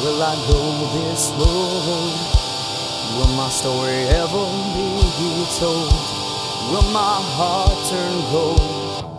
will I go this road? Will my story ever be told? Will my heart turn cold?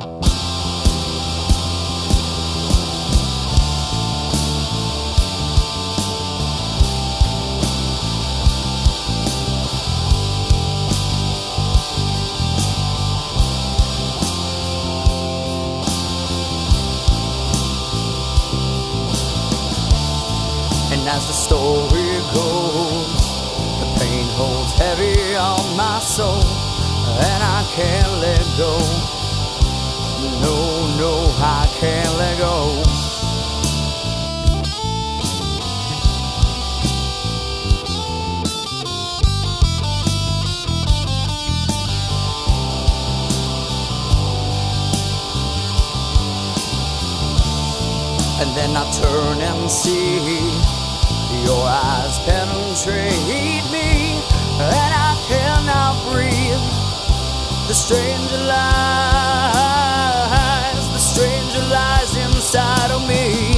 And as the story goes, the pain holds heavy on my soul, and I can't let go. No, no, I can't let go. And then I turn and see your eyes penetrate me, and I cannot breathe. The stranger lies inside of me.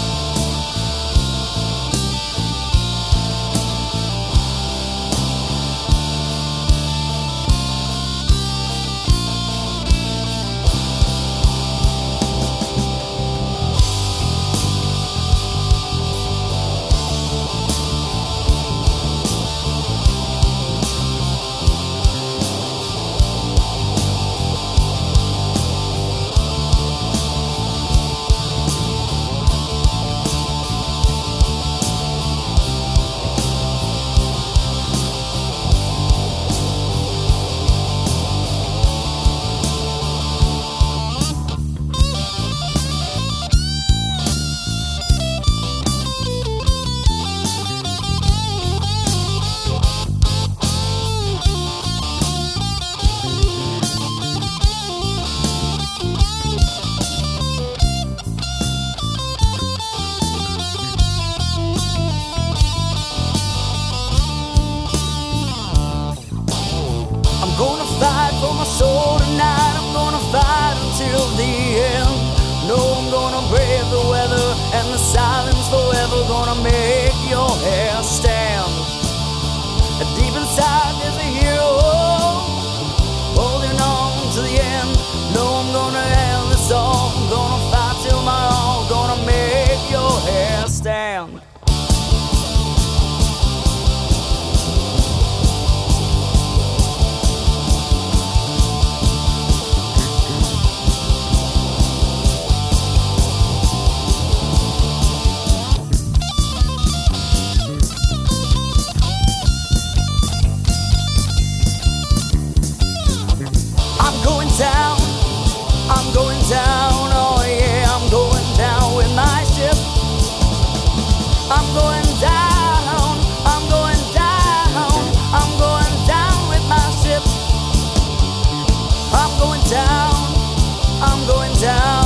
I'm gonna fight for my soul tonight. I'm gonna fight until the end. No, I'm gonna brave the weather and the silence forever. Gonna make your hair stand. Deep inside there's a hero holding on to the end. No, I'm gonna end this all. I'm gonna fight till my all. Gonna make your hair stand. I'm going down, oh yeah, I'm going down with my ship. I'm going down, I'm going down, I'm going down with my ship. I'm going down, I'm going down.